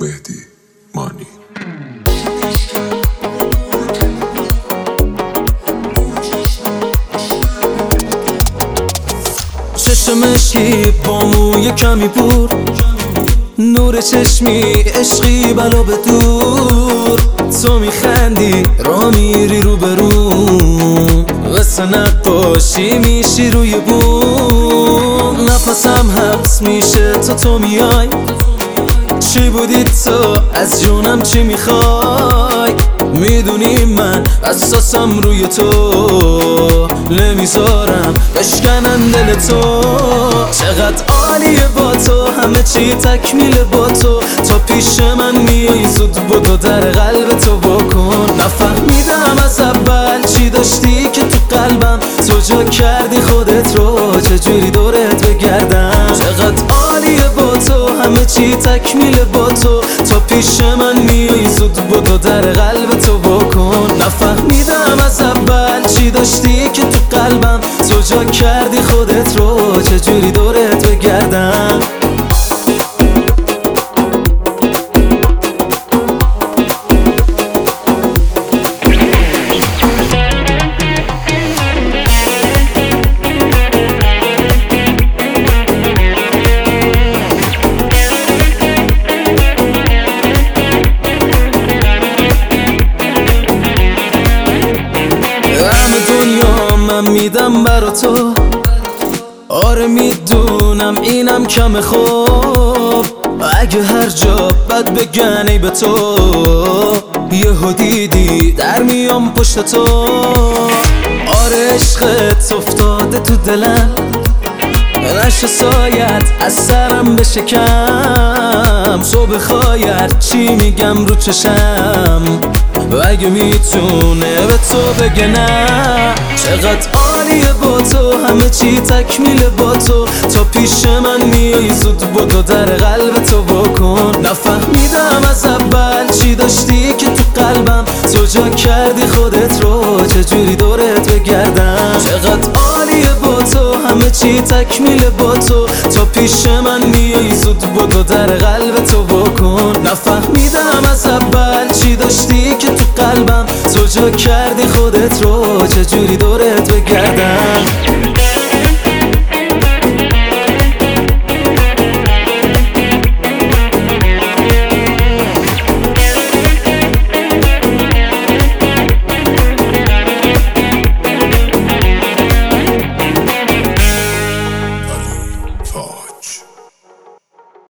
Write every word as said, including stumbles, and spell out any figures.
مهدی مانی. چشم مشکی با موی کمی پور، نور چشمی عشقی بلا به دور. تو میخندی را میری رو به رو، واسه نقاشی میشی روی بوم. نفسم حبس میشه تا تو میای، چی بودی تو از جونم چی میخوای؟ میدونی من اساسم روی تو، نمیذارم بشکنن دل تو. چقدر عالیه با تو، همه چی تکمیل با تو. تا پیش من میای زود بدو در قلب تو بکن. نفهمیدم از اول چی داشتی که تو قلبم، تو جا کردی خودت رو چجوری دورت بگردم. چقدر عالیه با تو، همه چی تکمیل با تو. تا پیش من میای زود بدو در قلب تو بکن. نفهمیدم از اول چی داشتی که تو قلبم، تو جا کردی خودت رو چجوری دورت بگردم. من میدم برا تو، آره میدونم اینم کم خوب. اگه هر جا بد بگن ای به تو، یهو دیدی در میام پشت تو. آره عشقت افتاده تو دلم، نشه سایت از سرم بشه کم. صبح خواهر چی میگم رو چشم، و اگه میتونه به تو بگه نه. چقدر عالیه با تو، همه چی تکمیل با تو. تا پیش من میای زود بدو در قلب تو بکن. نفهمیدم از اول چی داشتی که تو قلبم، تو جا کردی خودت رو چجوری دورت بگردم. چقدر عالیه با تو، همه چی تکمیل با تو. تا پیش من میای زود بدو در قلب تو بکن. نفهمیدم از اول چی داشتی که تو قلبم، تو جا کردی خودت رو چجوری دورت بگردم.